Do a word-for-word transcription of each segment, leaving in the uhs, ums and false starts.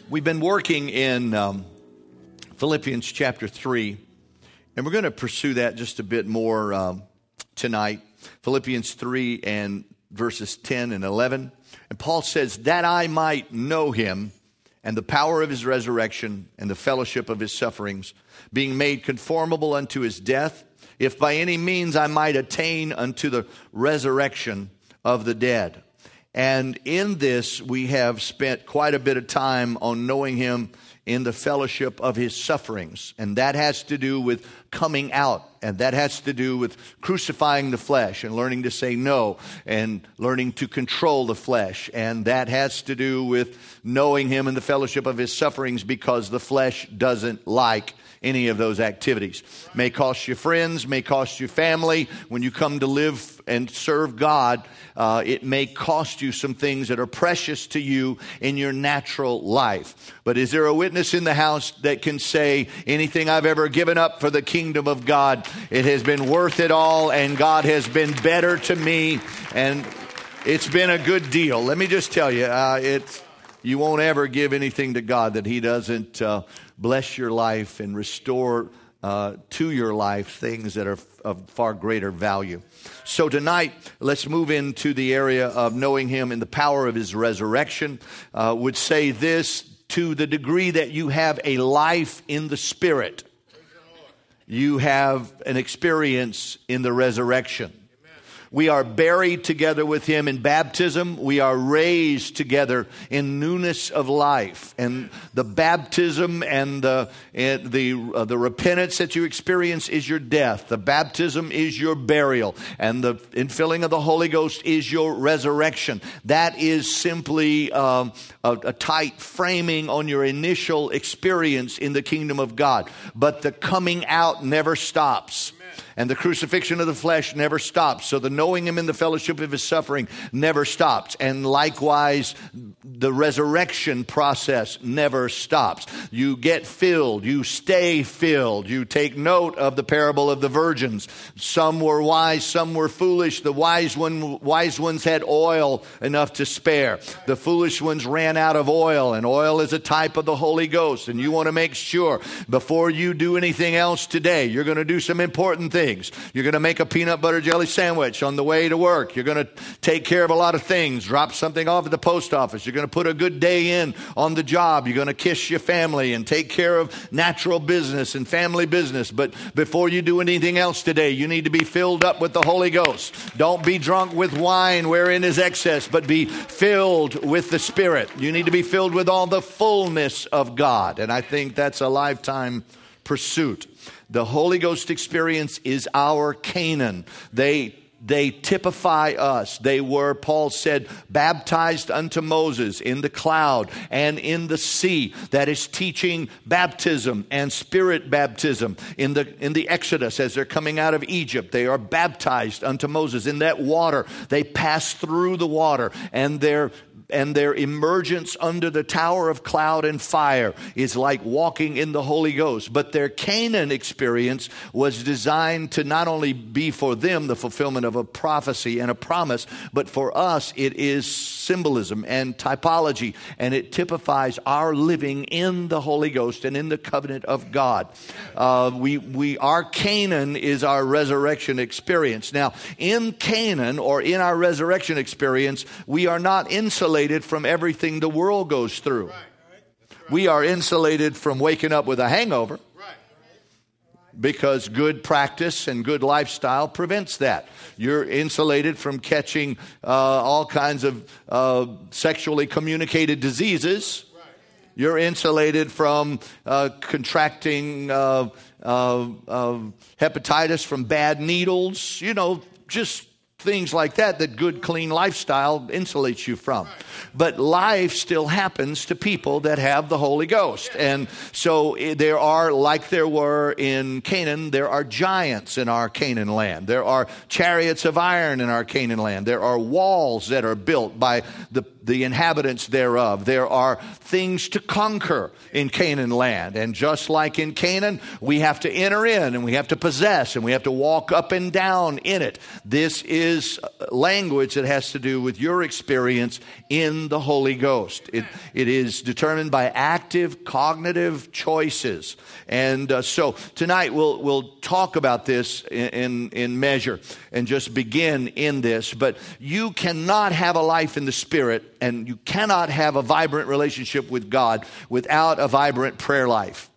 We've been working in um, Philippians chapter three, and we're going to pursue that just a bit more um, tonight. Philippians three and verses ten and eleven. And Paul says, that I might know him and the power of his resurrection and the fellowship of his sufferings, being made conformable unto his death, if by any means I might attain unto the resurrection of the dead. And in this, we have spent quite a bit of time on knowing him in the fellowship of his sufferings. And that has to do with coming out. And that has to do with crucifying the flesh and learning to say no and learning to control the flesh. And that has to do with knowing him in the fellowship of his sufferings, because the flesh doesn't like any of those activities. May cost you friends, may cost you family. When you come to live and serve God, uh, it may cost you some things that are precious to you in your natural life. But is there a witness in the house that can say, anything I've ever given up for the kingdom of God, it has been worth it all, and God has been better to me, and it's been a good deal? Let me just tell you, uh, it's you won't ever give anything to God that he doesn't uh, bless your life and restore uh, to your life things that are of far greater value. So tonight, let's move into the area of knowing him in the power of his resurrection. Uh, would say this: to the degree that you have a life in the Spirit, you have an experience in the resurrection. We are buried together with him in baptism. We are raised together in newness of life. And the baptism and the and the uh, the repentance that you experience is your death. The baptism is your burial, and the infilling of the Holy Ghost is your resurrection. That is simply um, a, a tight framing on your initial experience in the kingdom of God. But the coming out never stops. And the crucifixion of the flesh never stops. So the knowing him in the fellowship of his suffering never stops. And likewise, the resurrection process never stops. You get filled. You stay filled. You take note of the parable of the virgins. Some were wise, some were foolish. The wise one, wise ones had oil enough to spare. The foolish ones ran out of oil. And oil is a type of the Holy Ghost. And you want to make sure before you do anything else today, you're going to do some important things. You're going to make a peanut butter jelly sandwich on the way to work. You're going to take care of a lot of things, drop something off at the post office. You're going to put a good day in on the job. You're going to kiss your family and take care of natural business and family business. But before you do anything else today, you need to be filled up with the Holy Ghost. Don't be drunk with wine wherein is excess, but be filled with the Spirit. You need to be filled with all the fullness of God. And I think that's a lifetime pursuit. The Holy Ghost experience is our Canaan. They They typify us. They were, Paul said, baptized unto Moses in the cloud and in the sea. That is teaching baptism and spirit baptism. In the in the Exodus, as they're coming out of Egypt, they are baptized unto Moses. In that water, they pass through the water, and they're and their emergence under the tower of cloud and fire is like walking in the Holy Ghost. But their Canaan experience was designed to not only be for them the fulfillment of a prophecy and a promise, but for us it is symbolism and typology, and it typifies our living in the Holy Ghost and in the covenant of God. Uh, we we our Canaan is our resurrection experience. Now, in Canaan, or in our resurrection experience, we are not insulated from everything the world goes through. We are insulated from waking up with a hangover, because good practice and good lifestyle prevents that. You're insulated from catching uh, all kinds of uh, sexually communicated diseases. You're insulated from uh, contracting uh, uh, uh, hepatitis from bad needles. You know, just things like that, that good, clean lifestyle insulates you from. But life still happens to people that have the Holy Ghost. And so there are, like there were in Canaan, there are giants in our Canaan land. There are chariots of iron in our Canaan land. There are walls that are built by the the inhabitants thereof. There are things to conquer in Canaan land. And just like in Canaan, we have to enter in, and we have to possess, and we have to walk up and down in it. This is is language that has to do with your experience in the Holy Ghost. It, it is determined by active cognitive choices. And uh, so tonight we'll we'll talk about this in, in, in measure and just begin in this. But you cannot have a life in the Spirit, and you cannot have a vibrant relationship with God without a vibrant prayer life.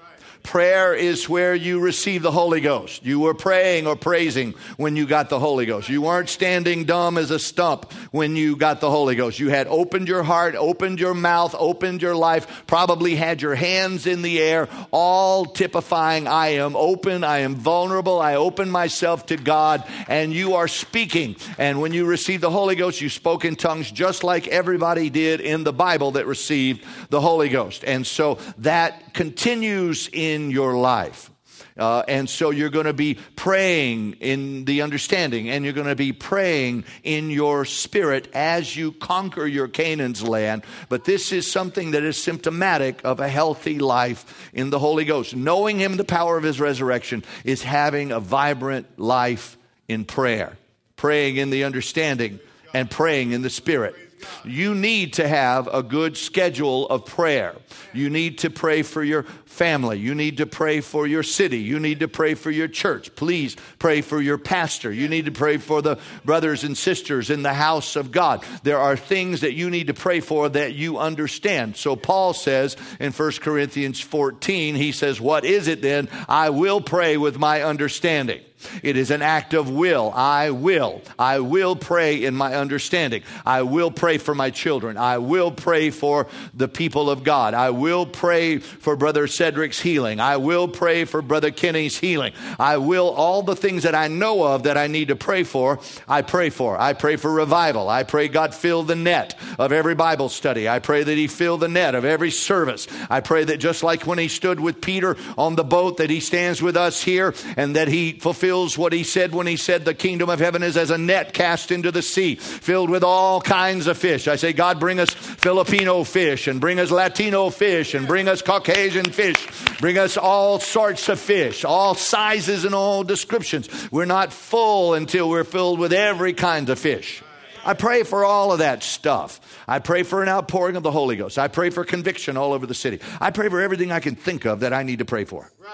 Prayer is where you receive the Holy Ghost. You were praying or praising when you got the Holy Ghost. You weren't standing dumb as a stump when you got the Holy Ghost. You had opened your heart, opened your mouth, opened your life, probably had your hands in the air, all typifying, I am open, I am vulnerable, I open myself to God, and you are speaking. And when you received the Holy Ghost, you spoke in tongues just like everybody did in the Bible that received the Holy Ghost. And so that continues in in your life. Uh, and so you're going to be praying in the understanding, and you're going to be praying in your spirit as you conquer your Canaan's land. But this is something that is symptomatic of a healthy life in the Holy Ghost. Knowing Him, the power of His resurrection, is having a vibrant life in prayer. Praying in the understanding and praying in the spirit. You need to have a good schedule of prayer. You need to pray for your family. You need to pray for your city. You need to pray for your church. Please pray for your pastor. You need to pray for the brothers and sisters in the house of God. There are things that you need to pray for that you understand. So Paul says in First Corinthians fourteen, he says, what is it then? I will pray with my understanding. It is an act of will. I will. I will pray in my understanding. I will pray for my children. I will pray for the people of God. I will pray for Brother Cedric's healing. I will pray for Brother Kenny's healing. I will, all the things that I know of that I need to pray for, I pray for. I pray for revival. I pray God fill the net of every Bible study. I pray that He fill the net of every service. I pray that just like when He stood with Peter on the boat, that He stands with us here, and that He fulfills what He said when He said the kingdom of heaven is as a net cast into the sea, filled with all kinds of fish. I say, God, bring us Filipino fish, and bring us Latino fish, and bring us Caucasian fish. Bring us all sorts of fish, all sizes and all descriptions. We're not full until we're filled with every kind of fish. I pray for all of that stuff. I pray for an outpouring of the Holy Ghost. I pray for conviction all over the city. I pray for everything I can think of that I need to pray for. Right.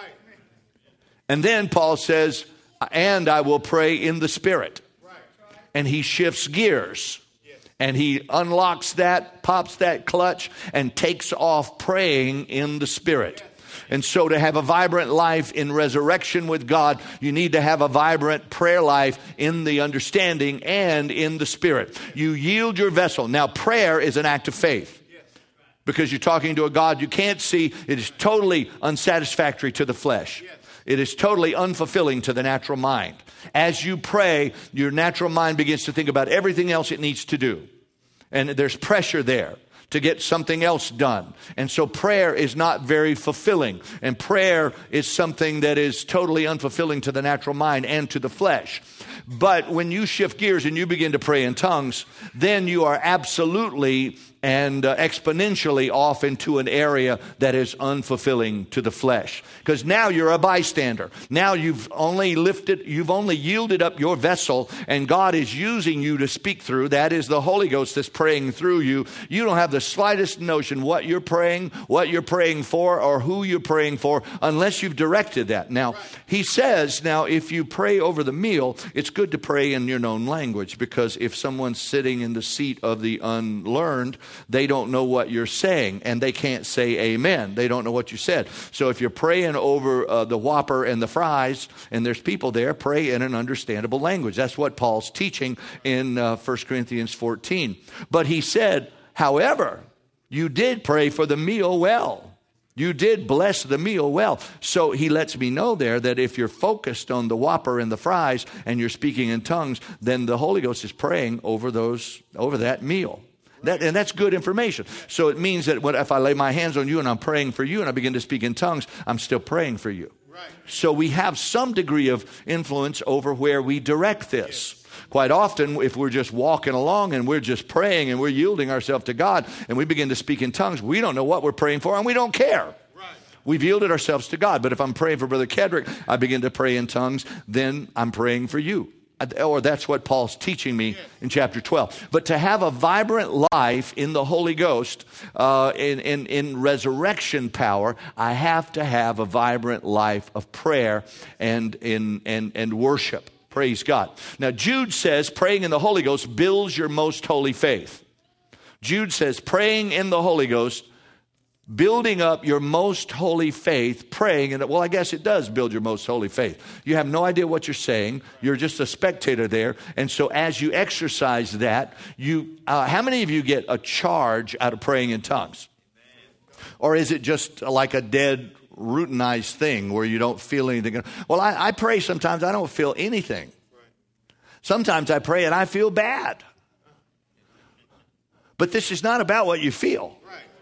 And then Paul says, and I will pray in the Spirit. And he shifts gears. And he unlocks that, pops that clutch, and takes off praying in the Spirit. And so to have a vibrant life in resurrection with God, you need to have a vibrant prayer life in the understanding and in the Spirit. You yield your vessel. Now, prayer is an act of faith. Because you're talking to a God you can't see. It is totally unsatisfactory to the flesh. It is totally unfulfilling to the natural mind. As you pray, your natural mind begins to think about everything else it needs to do. And there's pressure there to get something else done. And so prayer is not very fulfilling. And prayer is something that is totally unfulfilling to the natural mind and to the flesh. But when you shift gears and you begin to pray in tongues, then you are absolutely and uh, exponentially off into an area that is unfulfilling to the flesh. Because now you're a bystander. Now you've only lifted, you've only yielded up your vessel, and God is using you to speak through. That is the Holy Ghost that's praying through you. You don't have the slightest notion what you're praying, what you're praying for, or who you're praying for, unless you've directed that. Now, he says, now if you pray over the meal, it's good to pray in your known language, because if someone's sitting in the seat of the unlearned, they don't know what you're saying, and they can't say amen. They don't know what you said. So if you're praying over uh, the Whopper and the fries, and there's people there, pray in an understandable language. That's what Paul's teaching in uh, First Corinthians fourteen. But he said, however, you did pray for the meal well. You did bless the meal well. So he lets me know there that if you're focused on the Whopper and the fries and you're speaking in tongues, then the Holy Ghost is praying over those, over that meal. That, and that's good information. So it means that what, if I lay my hands on you and I'm praying for you and I begin to speak in tongues, I'm still praying for you. Right. So we have some degree of influence over where we direct this. Yes. Quite often, if we're just walking along and we're just praying and we're yielding ourselves to God and we begin to speak in tongues, we don't know what we're praying for and we don't care. Right. We've yielded ourselves to God. But if I'm praying for Brother Kedrick, I begin to pray in tongues, then I'm praying for you. Or that's what Paul's teaching me in chapter twelve. But to have a vibrant life in the Holy Ghost, uh, in, in, in resurrection power, I have to have a vibrant life of prayer and, in, and, and worship. Praise God. Now, Jude says praying in the Holy Ghost builds your most holy faith. Jude says praying in the Holy Ghost, building up your most holy faith, praying, and well, I guess it does build your most holy faith. You have no idea what you're saying. You're just a spectator there. And so as you exercise that, you, uh, how many of you get a charge out of praying in tongues? Or is it just like a dead, routinized thing where you don't feel anything? Well, I, I pray sometimes, I don't feel anything. Sometimes I pray and I feel bad. But this is not about what you feel.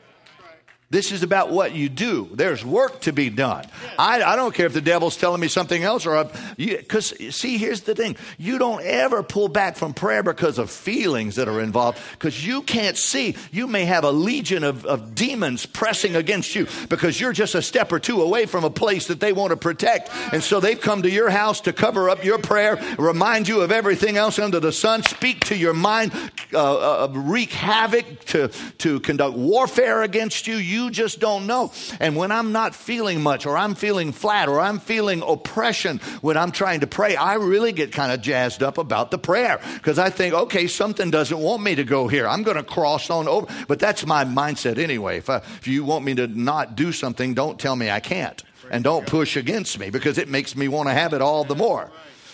This is about what you do. There's work to be done. I, I don't care if the devil's telling me something else, or because see, here's the thing: you don't ever pull back from prayer because of feelings that are involved, because you can't see. You may have a legion of, of demons pressing against you because you're just a step or two away from a place that they want to protect, and so they've come to your house to cover up your prayer, remind you of everything else under the sun, speak to your mind, uh, uh, wreak havoc, to to conduct warfare against you. You just don't know. And when I'm not feeling much, or I'm feeling flat, or I'm feeling oppression when I'm trying to pray, I really get kind of jazzed up about the prayer, because I think, okay, something doesn't want me to go here. I'm going to cross on over. But that's my mindset anyway. If, I, if you want me to not do something, don't tell me I can't. And don't push against me, because it makes me want to have it all the more.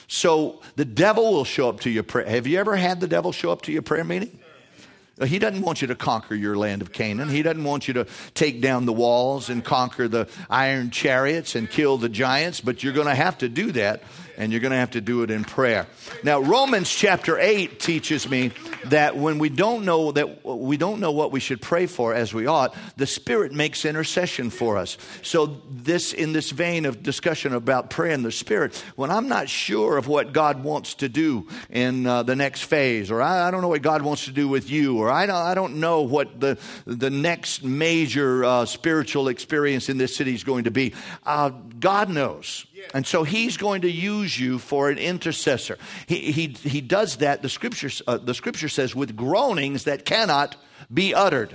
So the devil will show up to your prayer. Have you ever had the devil show up to your prayer meeting? He doesn't want you to conquer your land of Canaan. He doesn't want you to take down the walls and conquer the iron chariots and kill the giants, but you're going to have to do that, and you're going to have to do it in prayer. Now, Romans chapter eight teaches me that when we don't know that we don't know what we should pray for as we ought, the Spirit makes intercession for us. So this, in this vein of discussion about prayer in the Spirit, when I'm not sure of what God wants to do in uh, the next phase, or I, I don't know what God wants to do with you, or I don't, I don't know what the, the next major uh, spiritual experience in this city is going to be, uh, God knows. And so he's going to use you for an intercessor. He he he does that. The scripture uh, the scripture says with groanings that cannot be uttered.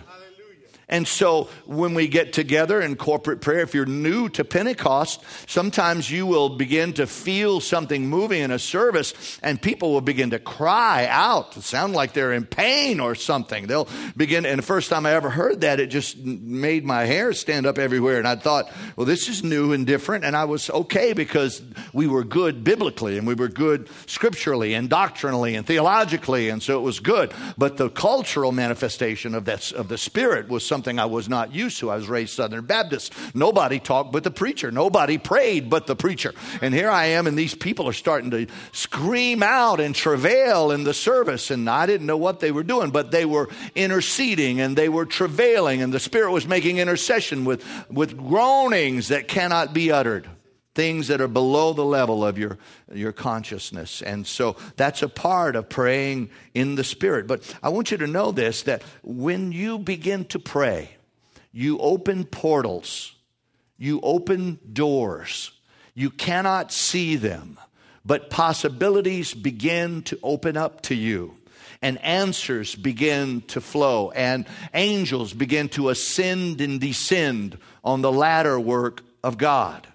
And so when we get together in corporate prayer, if you're new to Pentecost, sometimes you will begin to feel something moving in a service, and people will begin to cry out, sound like they're in pain or something. They'll begin, and the first time I ever heard that, it just made my hair stand up everywhere. And I thought, well, this is new and different. And I was okay, because we were good biblically, and we were good scripturally and doctrinally and theologically, and so it was good. But the cultural manifestation of that, of the Spirit was something something I was not used to. I was raised Southern Baptist. Nobody talked but the preacher. Nobody prayed but the preacher. And here I am, and these people are starting to scream out and travail in the service. And I didn't know what they were doing, but they were interceding and they were travailing, and the Spirit was making intercession with, with groanings that cannot be uttered. Things that are below the level of your, your consciousness. And so that's a part of praying in the Spirit. But I want you to know this, that when you begin to pray, you open portals, you open doors. You cannot see them, but possibilities begin to open up to you. And answers begin to flow. And angels begin to ascend and descend on the ladder work of God.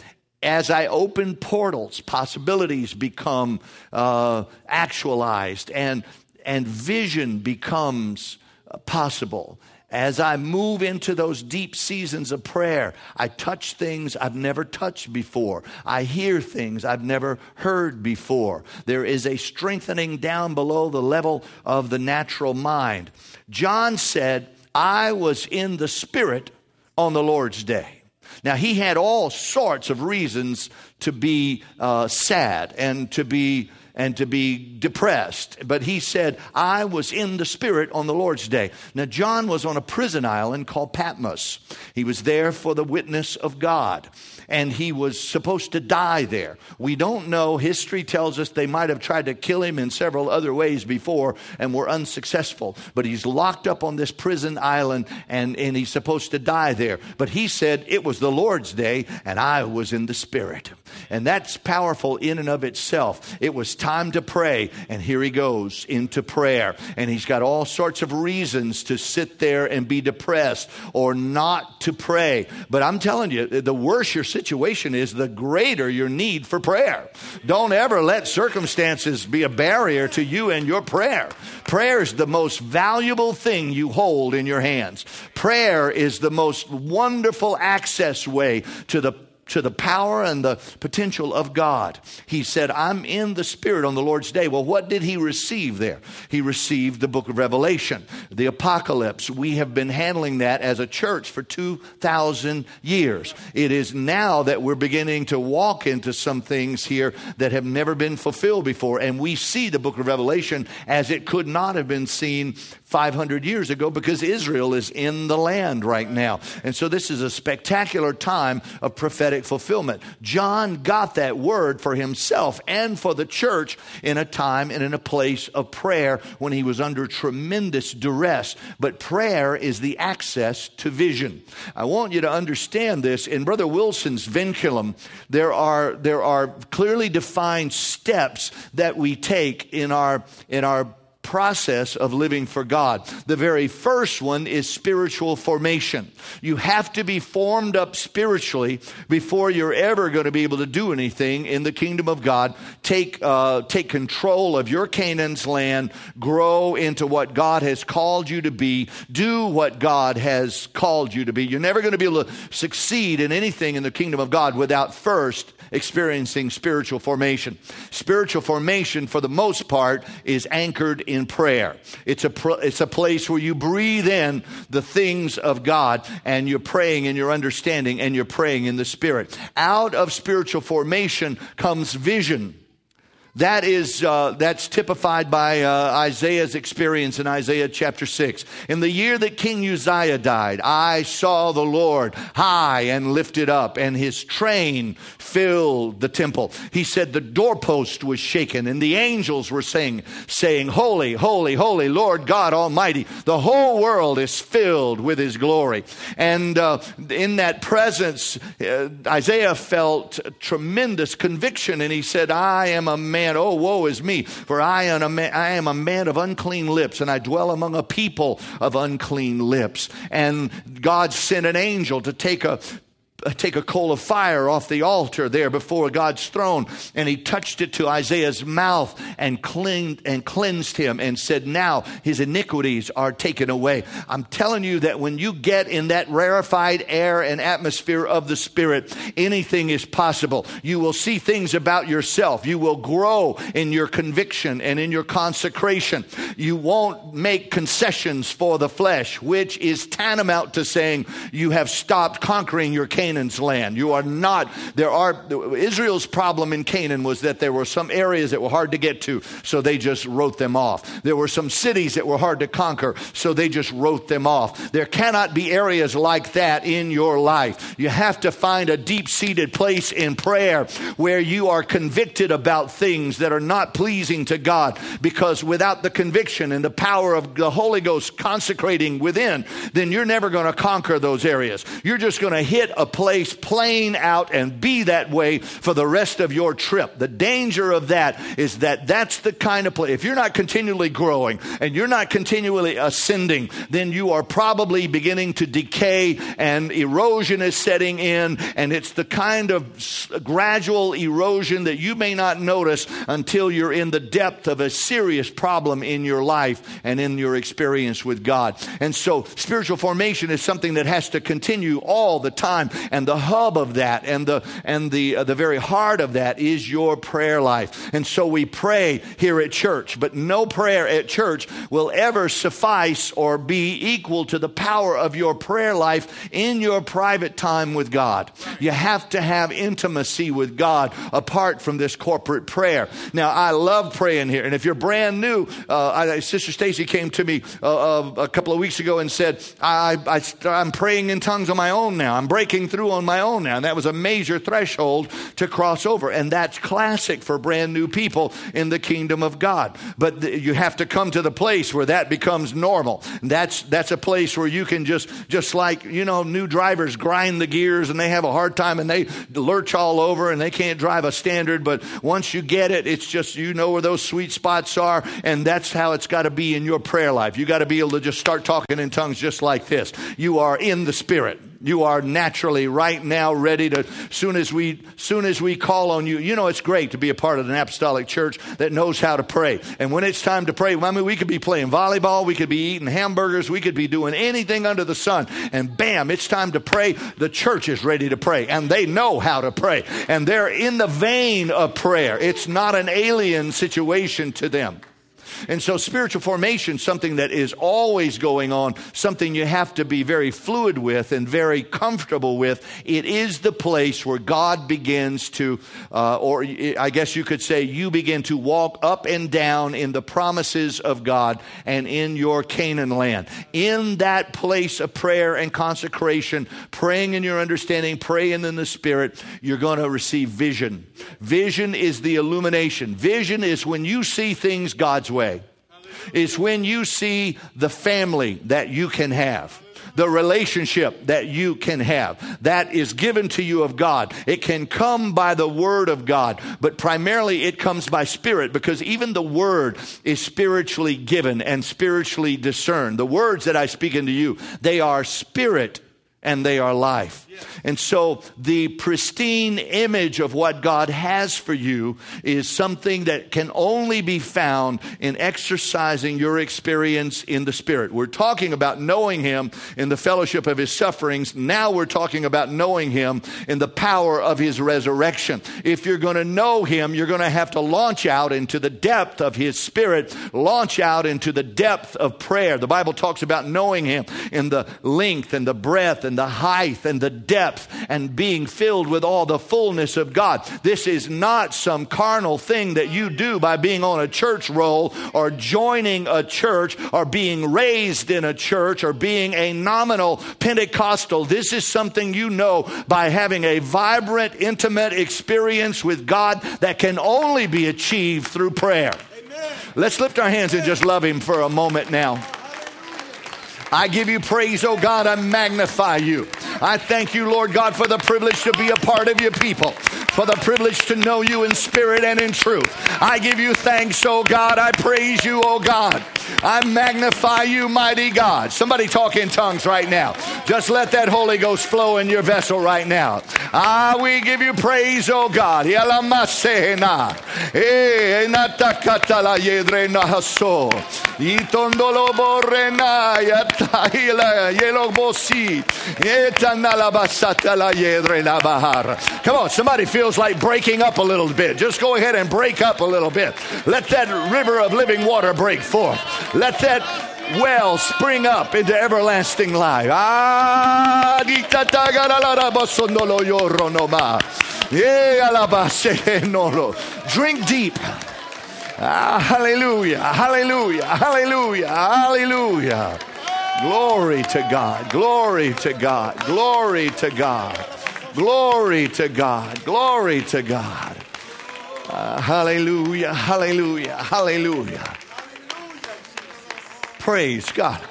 As I open portals, possibilities become uh, actualized, and and vision becomes possible. As I move into those deep seasons of prayer, I touch things I've never touched before. I hear things I've never heard before. There is a strengthening down below the level of the natural mind. John said, I was in the Spirit on the Lord's day. Now, he had all sorts of reasons to be uh, sad and to be and to be depressed. But he said, I was in the Spirit on the Lord's day. Now, John was on a prison island called Patmos. He was there for the witness of God. And he was supposed to die there. We don't know. History tells us they might have tried to kill him in several other ways before and were unsuccessful. But he's locked up on this prison island, and, and he's supposed to die there. But he said, it was the Lord's day, and I was in the Spirit. And that's powerful in and of itself. It was time to pray. And here he goes into prayer. And he's got all sorts of reasons to sit there and be depressed or not to pray. But I'm telling you, the worse your situation is, the greater your need for prayer. Don't ever let circumstances be a barrier to you and your prayer. Prayer is the most valuable thing you hold in your hands. Prayer is the most wonderful access way to the to the power and the potential of God. He said, I'm in the Spirit on the Lord's day. Well, what did he receive there? He received the book of Revelation, the apocalypse. We have been handling that as a church for two thousand years. It is now that we're beginning to walk into some things here that have never been fulfilled before. And we see the book of Revelation as it could not have been seen five hundred years ago, because Israel is in the land right now. And so this is a spectacular time of prophetic fulfillment. John got that word for himself and for the church in a time and in a place of prayer when he was under tremendous duress. But prayer is the access to vision. I want you to understand this. In Brother Wilson's Vinculum, there are there are clearly defined steps that we take in our in our process of living for God. The very first one is spiritual formation. You have to be formed up spiritually before you're ever going to be able to do anything in the kingdom of God. Take uh, take control of your Canaan's land, grow into what God has called you to be, do what God has called you to be. You're never going to be able to succeed in anything in the kingdom of God without first experiencing spiritual formation. Spiritual formation, for the most part, is anchored in prayer. It's a pr- it's a place where you breathe in the things of God, and you're praying and you're understanding and you're praying in the Spirit. Out of spiritual formation comes vision. That is, uh, that's typified by uh, Isaiah's experience in Isaiah chapter six. In the year that King Uzziah died, I saw the Lord high and lifted up, and his train filled the temple. He said the doorpost was shaken, and the angels were saying, saying, Holy, holy, holy, Lord God Almighty. The whole world is filled with his glory. And uh, in that presence, uh, Isaiah felt tremendous conviction, and he said, I am a man. Oh, woe is me, for I am, a man, I am a man of unclean lips, and I dwell among a people of unclean lips. And God sent an angel to take a take a coal of fire off the altar there before God's throne, and he touched it to Isaiah's mouth and cleansed, and cleansed him and said, now his iniquities are taken away. I'm telling you that when you get in that rarefied air and atmosphere of the Spirit, anything is possible. You will see things about yourself. You will grow in your conviction and in your consecration. You won't make concessions for the flesh, which is tantamount to saying you have stopped conquering your Canaan Canaan's land. You are not, there are, Israel's problem in Canaan was that there were some areas that were hard to get to, so they just wrote them off. There were some cities that were hard to conquer, so they just wrote them off. There cannot be areas like that in your life. You have to find a deep-seated place in prayer where you are convicted about things that are not pleasing to God, because without the conviction and the power of the Holy Ghost consecrating within, then you're never going to conquer those areas. You're just going to hit a place plain out and be that way for the rest of your trip. The danger of that is that that's the kind of place. If you're not continually growing and you're not continually ascending, then you are probably beginning to decay and erosion is setting in, and it's the kind of gradual erosion that you may not notice until you're in the depth of a serious problem in your life and in your experience with God. And so spiritual formation is something that has to continue all the time. And the hub of that and the and the uh, the very heart of that is your prayer life. And so we pray here at church, but no prayer at church will ever suffice or be equal to the power of your prayer life in your private time with God. You have to have intimacy with God apart from this corporate prayer. Now, I love praying here, and if you're brand new, uh, I, Sister Stacy came to me uh, uh, a couple of weeks ago and said, I, I, I'm praying in tongues on my own now. I'm breaking through through on my own now. And that was a major threshold to cross over. And that's classic for brand new people in the kingdom of God. But th- you have to come to the place where that becomes normal. That's that's a place where you can just, just like, you know, new drivers grind the gears and they have a hard time and they lurch all over and they can't drive a standard. But once you get it, it's just, you know where those sweet spots are. And that's how it's got to be in your prayer life. You got to be able to just start talking in tongues just like this. You are in the Spirit. You are naturally right now ready to, soon as we, soon as we call on you. You know, it's great to be a part of an apostolic church that knows how to pray. And when it's time to pray, I mean, we could be playing volleyball. We could be eating hamburgers. We could be doing anything under the sun. And bam, it's time to pray. The church is ready to pray. And they know how to pray. And they're in the vein of prayer. It's not an alien situation to them. And so spiritual formation, something that is always going on, something you have to be very fluid with and very comfortable with. It is the place where God begins to, uh, or I guess you could say you begin to walk up and down in the promises of God and in your Canaan land. In that place of prayer and consecration, praying in your understanding, praying in the Spirit, you're going to receive vision. Vision is the illumination. Vision is when you see things God's way. It's when you see the family that you can have, the relationship that you can have, that is given to you of God. It can come by the word of God, but primarily it comes by spirit, because even the word is spiritually given and spiritually discerned. The words that I speak unto you, they are spirit and they are life. And so the pristine image of what God has for you is something that can only be found in exercising your experience in the Spirit. We're talking about knowing Him in the fellowship of His sufferings. Now we're talking about knowing Him in the power of His resurrection. If you're going to know Him, you're going to have to launch out into the depth of His Spirit, launch out into the depth of prayer. The Bible talks about knowing Him in the length and the breadth and the height and the depth, and being filled with all the fullness of God. This is not some carnal thing that you do by being on a church roll or joining a church or being raised in a church or being a nominal Pentecostal. This is something you know by having a vibrant, intimate experience with God that can only be achieved through prayer. Amen. Let's lift our hands and just love Him for a moment now. I give you praise, oh God. I magnify you. I thank you, Lord God, for the privilege to be a part of your people, for the privilege to know you in spirit and in truth. I give you thanks, oh God. I praise you, oh God. I magnify you, mighty God. Somebody talk in tongues right now. Just let that Holy Ghost flow in your vessel right now. Ah, we give you praise, oh God. Come on, somebody feels like breaking up a little bit. Just go ahead and break up a little bit. Let that river of living water break forth. Let that well spring up into everlasting life. Ah, drink deep. Ah, hallelujah, hallelujah, hallelujah, hallelujah. Glory to God, glory to God, glory to God, glory to God, glory to God. Uh, hallelujah, hallelujah, hallelujah. Praise God.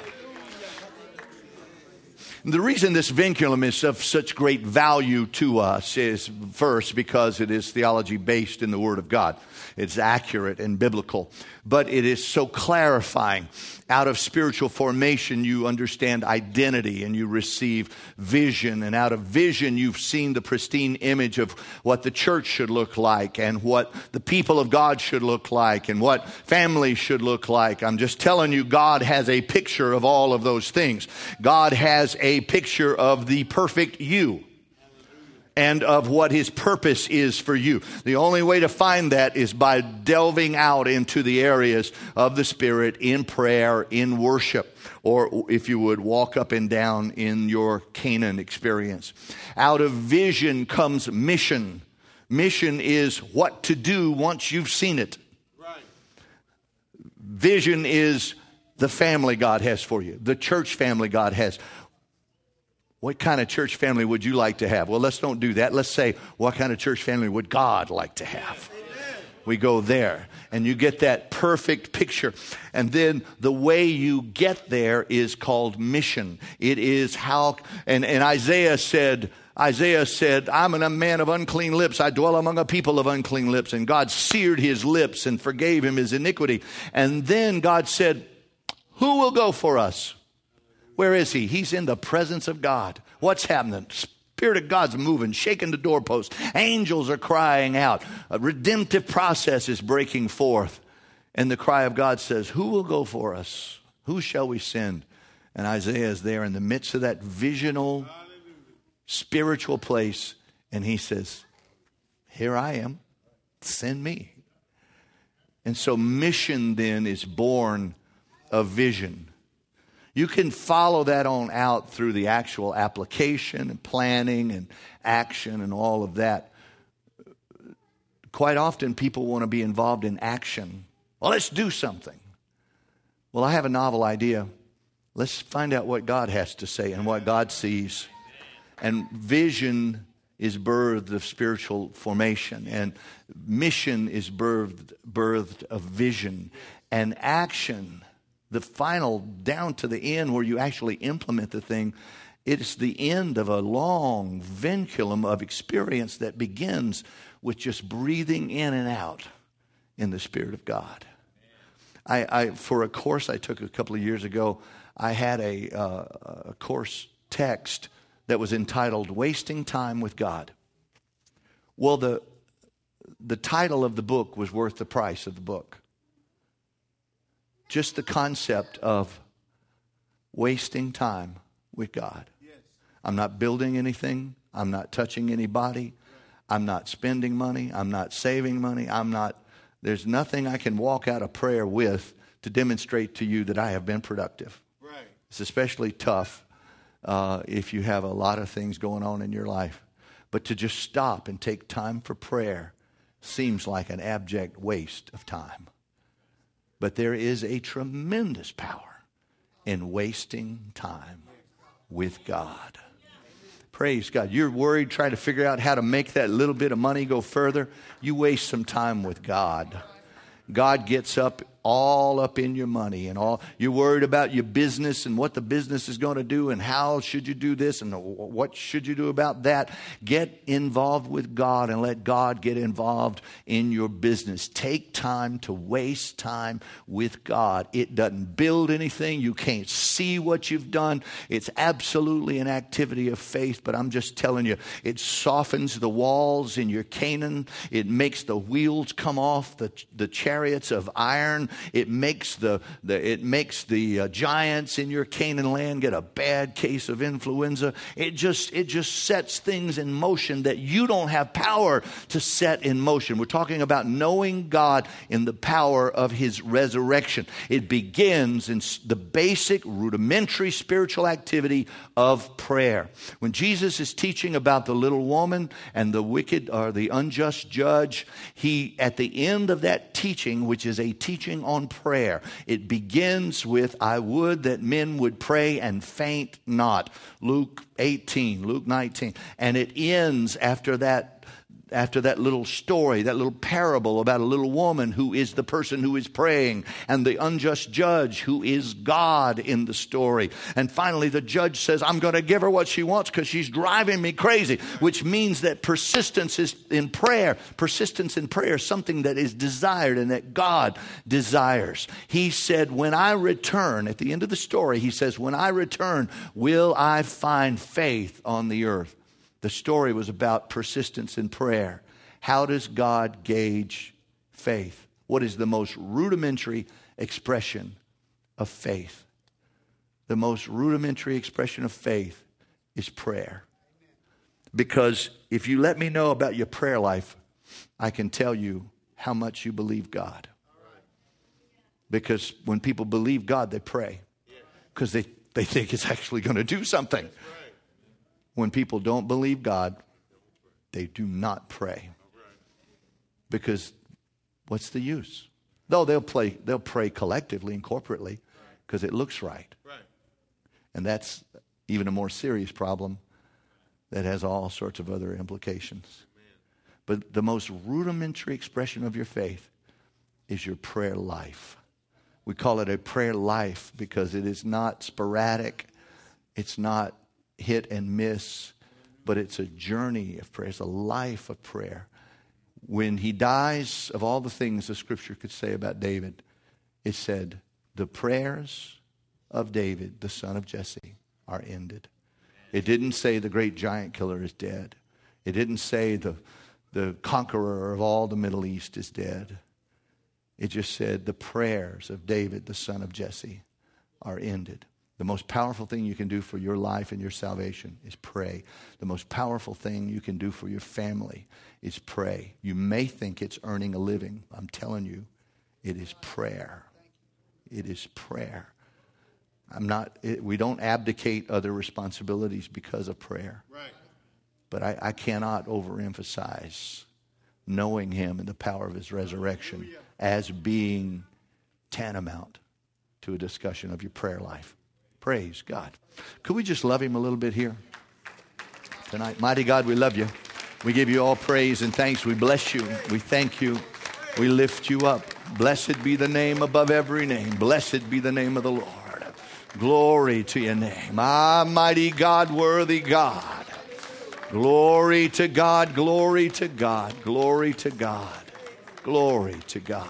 The reason this vinculum is of such great value to us is, first, because it is theology based in the Word of God. It's accurate and biblical, but it is so clarifying. Out of spiritual formation, you understand identity and you receive vision. And out of vision, you've seen the pristine image of what the church should look like and what the people of God should look like and what family should look like. I'm just telling you, God has a picture of all of those things. God has a picture of the perfect you and of what His purpose is for you. The only way to find that is by delving out into the areas of the Spirit in prayer, in worship, or if you would, walk up and down in your Canaan experience. Out of vision comes mission. Mission is what to do once you've seen it. Right. Vision is the family God has for you, the church family God has. what kind of church family would you like to have? Well, let's don't do that. Let's say, what kind of church family would God like to have? We go there, and you get that perfect picture. And then the way you get there is called mission. It is how, and, and Isaiah said, Isaiah said, I'm a man of unclean lips. I dwell among a people of unclean lips. And God seared his lips and forgave him his iniquity. And then God said, who will go for us? Where is he? He's in the presence of God. What's happening? Spirit of God's moving, shaking the doorpost. Angels are crying out. A redemptive process is breaking forth. And the cry of God says, who will go for us? Who shall we send? And Isaiah is there in the midst of that visional, spiritual place. And he says, here I am. Send me. And so mission then is born of vision. You can follow that on out through the actual application and planning and action and all of that. Quite often people want to be involved in action. Well, let's do something. Well, I have a novel idea. Let's find out what God has to say and what God sees. And vision is birthed of spiritual formation. And mission is birthed, birthed of vision. And action, the final, down to the end where you actually implement the thing, it's the end of a long vinculum of experience that begins with just breathing in and out in the Spirit of God. I, I for a course I took a couple of years ago, I had a, uh, a course text that was entitled Wasting Time with God. Well, the, the title of the book was worth the price of the book. Just the concept of wasting time with God. Yes. I'm not building anything. I'm not touching anybody. Right. I'm not spending money. I'm not saving money. I'm not, there's nothing I can walk out of prayer with to demonstrate to you that I have been productive. Right. It's especially tough uh, if you have a lot of things going on in your life. But to just stop and take time for prayer seems like an abject waste of time. But there is a tremendous power in wasting time with God. Praise God. You're worried trying to figure out how to make that little bit of money go further. You waste some time with God. God gets up all up in your money and all. You're worried about your business and what the business is going to do and how should you do this and what should you do about that. Get involved with God and let God get involved in your business. Take time to waste time with God. It doesn't build anything. You can't see what you've done. It's absolutely an activity of faith, but I'm just telling you, it softens the walls in your Canaan. It makes the wheels come off the, the chariots of iron. It makes the, the it makes the uh, giants in your Canaan land get a bad case of influenza. It just it just sets things in motion that you don't have power to set in motion. We're talking about knowing God in the power of his resurrection. It begins in the basic rudimentary spiritual activity of prayer. When Jesus is teaching about the little woman and the wicked or the unjust judge, he at the end of that teaching, which is a teaching on prayer, it begins with, I would that men would pray and faint not. Luke eighteen, Luke nineteen. And it ends after that After that little story, that little parable about a little woman who is the person who is praying and the unjust judge who is God in the story. And finally the judge says, I'm going to give her what she wants because she's driving me crazy, which means that persistence is in prayer. Persistence in prayer is something that is desired and that God desires. He said, when I return, at the end of the story, he says, when I return, will I find faith on the earth? The story was about persistence in prayer. How does God gauge faith? What is the most rudimentary expression of faith? The most rudimentary expression of faith is prayer. Because if you let me know about your prayer life, I can tell you how much you believe God. Because when people believe God, they pray. Because they, they think it's actually going to do something. When people don't believe God, they do not pray. Because what's the use? Though they'll play, they'll pray collectively and corporately because it looks right. And that's even a more serious problem that has all sorts of other implications. But the most rudimentary expression of your faith is your prayer life. We call it a prayer life because it is not sporadic. It's not hit and miss, but it's a journey of prayer. It's a life of prayer. When he dies, of all the things the scripture could say about David, it said, the prayers of David, the son of Jesse, are ended. It didn't say the great giant killer is dead. It didn't say the, the conqueror of all the Middle East is dead. It just said the prayers of David, the son of Jesse, are ended. The most powerful thing you can do for your life and your salvation is pray. The most powerful thing you can do for your family is pray. You may think it's earning a living. I'm telling you, it is prayer. It is prayer. I'm not. It, we don't abdicate other responsibilities because of prayer. Right. But I, I cannot overemphasize knowing him and the power of his resurrection Hallelujah. As being tantamount to a discussion of your prayer life. Praise God. Could we just love him a little bit here tonight? Mighty God, we love you. We give you all praise and thanks. We bless you. We thank you. We lift you up. Blessed be the name above every name. Blessed be the name of the Lord. Glory to your name. Ah, mighty God, worthy God. Glory to God, glory to God, glory to God, glory to God.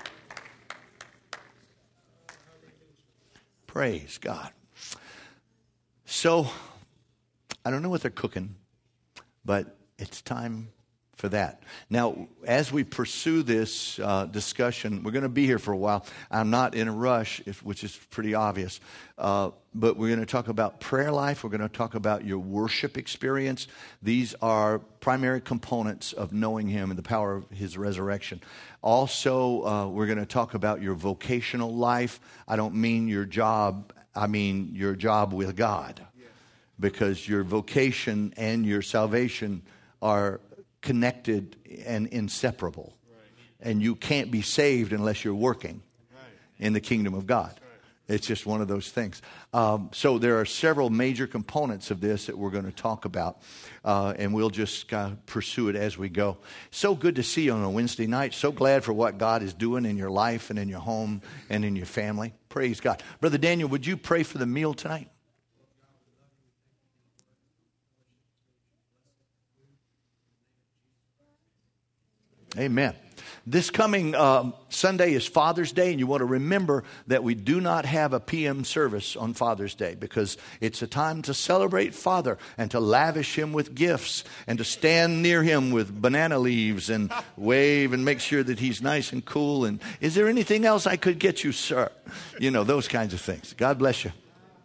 Praise God. So, I don't know what they're cooking, but it's time for that. Now, as we pursue this uh, discussion, we're going to be here for a while. I'm not in a rush, if, which is pretty obvious, uh, but we're going to talk about prayer life. We're going to talk about your worship experience. These are primary components of knowing him and the power of his resurrection. Also, uh, we're going to talk about your vocational life. I don't mean your job. I mean your job with God, because your vocation and your salvation are connected and inseparable. Right. And you can't be saved unless you're working right. in the kingdom of God. Right. It's just one of those things. Um, so there are several major components of this that we're going to talk about, uh, and we'll just uh, pursue it as we go. So good to see you on a Wednesday night. So glad for what God is doing in your life and in your home and in your family. Praise God. Brother Daniel, would you pray for the meal tonight? Amen. This coming um, Sunday is Father's Day, and you want to remember that we do not have a P M service on Father's Day because it's a time to celebrate Father and to lavish him with gifts and to stand near him with banana leaves and wave and make sure that he's nice and cool. And is there anything else I could get you, sir? You know, those kinds of things. God bless you.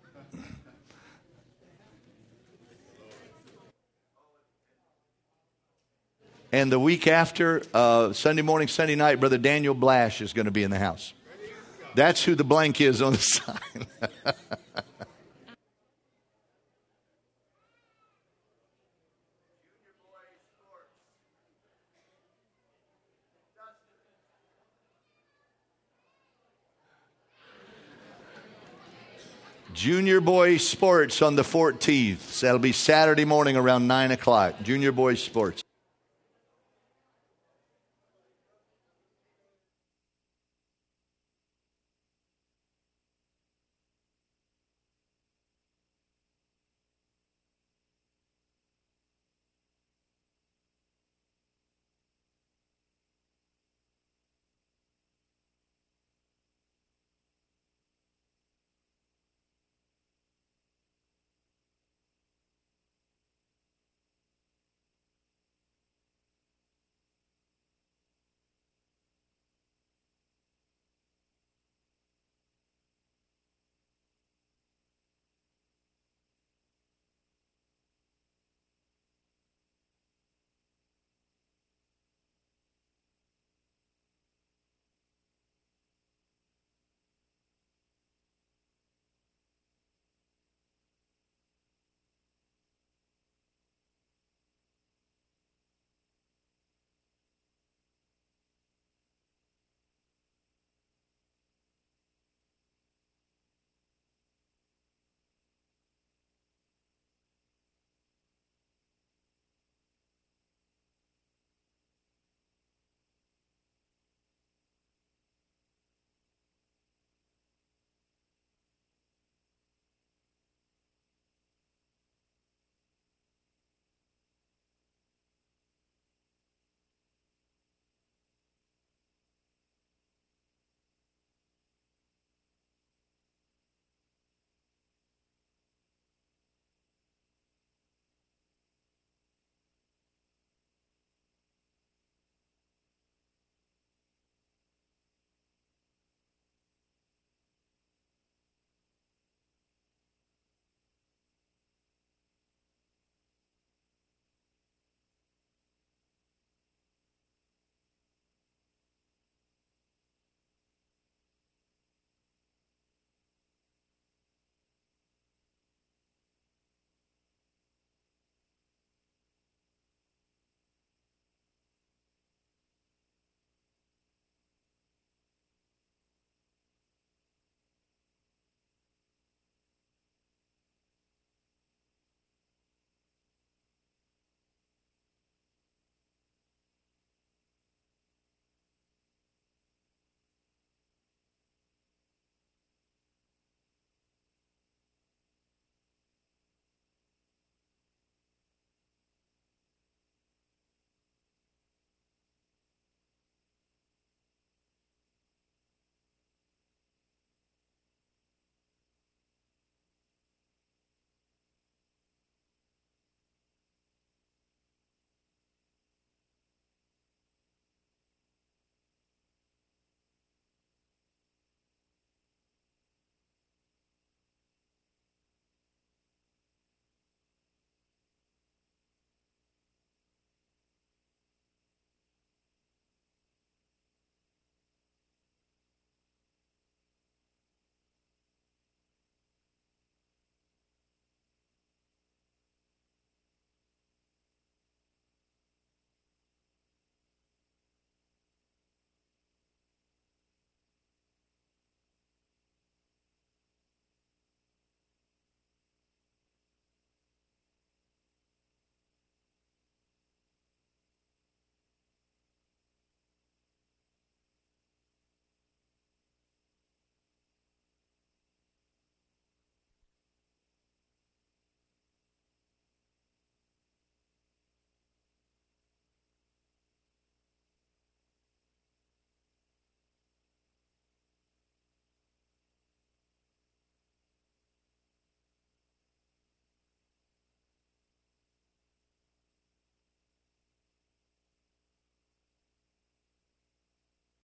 And the week after, uh, Sunday morning, Sunday night, Brother Daniel Blash is going to be in the house. That's who the blank is on the sign. Junior Boy Sports on the fourteenth. That'll be Saturday morning around nine o'clock. Junior Boy Sports.